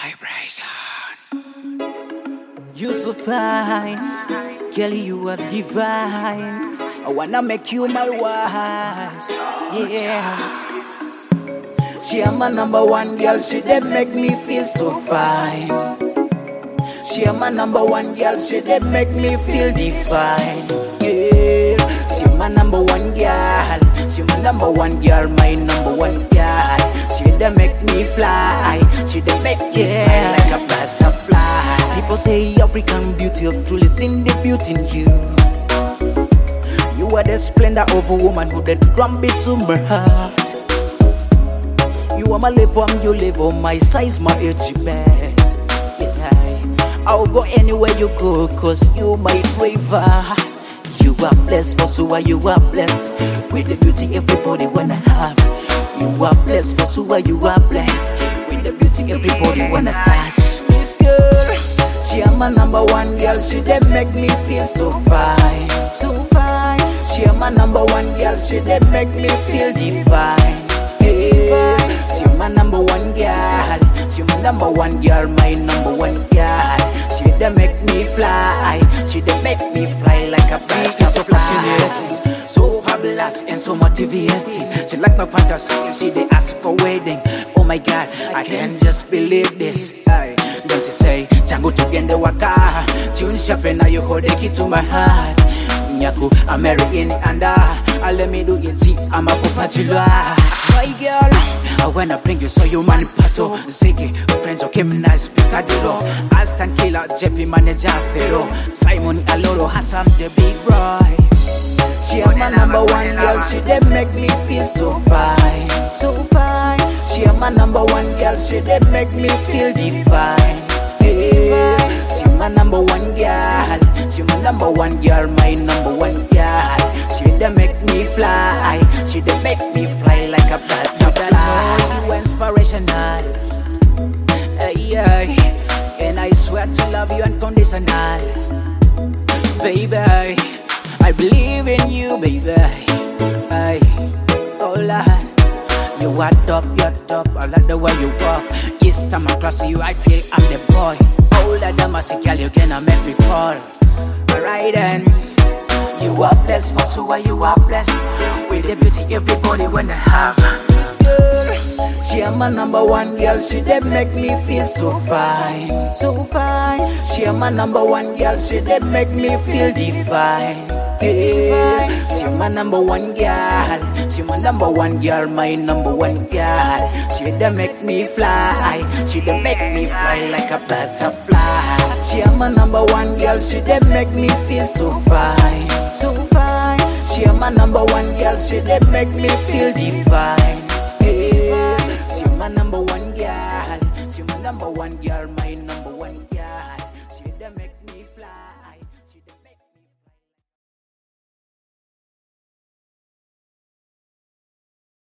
Vibration. You so fine, girl, you are divine. I wanna make you my wife. Yeah. She am my number one girl. She dey make me feel so fine. She am my number one girl. She dey make me feel divine. Yeah. She my number one girl. She my number one girl. My number one girl. She dey make me fly. She dey make me fly like a butterfly. People say African beauty of truly seen the beauty in you. You are the splendor of a woman who the drum beat to my heart. You are my level, I'm your level, my size, my achievement. Yeah. I'll go anywhere you go, cause you my driver. You are blessed, for so you are blessed with the beauty everybody wanna have. You are blessed, for so you are blessed with the beauty everybody wanna touch. This girl, she am my number one girl. She dey make me feel so fine, so fine. She am my number one girl. She dey make me feel divine. Yeah. She my number one girl. She my number one girl. My number one girl. She dey make me fly. She dey make me fly like a butterfly. So fascinating, so fabulous and so motivating. She like my fantasy. She dey ask for wedding. Oh my God, I can't just believe this. Then she say, "Changu tugende waka." Tune sharp and now you hold the key to my heart. Nyaku, I'm marrying and I let me do it. I'm a popatula. My girl, I wanna bring you so you man pato. Ziggy, friends okay, nice pitadilo. Aston Killer, JP manager Fero. Simon Aloro, Hassan the big boy. She am my number one girl. She dey make me feel so fine, so fine. She am my number one girl. She dey make me feel divine. Yeah. She my number one girl. She my number one girl. My number one girl. She dey make me fly. She dey make me fly like a butterfly. You inspirational. Yeah. And I swear to love you unconditional, baby. I believe in you, baby. Ay, oh Lord, you are top, you're top. I like the way you walk. Each time I cross you, I feel I'm the boy. Oh Lord, I'm a sick girl, you gonna make me fall. Alright then, you are blessed, for so you are blessed with the beauty everybody wanna have. This girl, she am my number one girl. She dey make me feel so fine, so fine. She am my number one girl. She dey make me feel divine. Yeah. She my number one girl. She my number one girl. My number one girl. She dey make me fly. She dey make me fly like a butterfly. She my number one girl. She dey make me feel so fine, so fine. She my number one girl. She dey make me feel divine.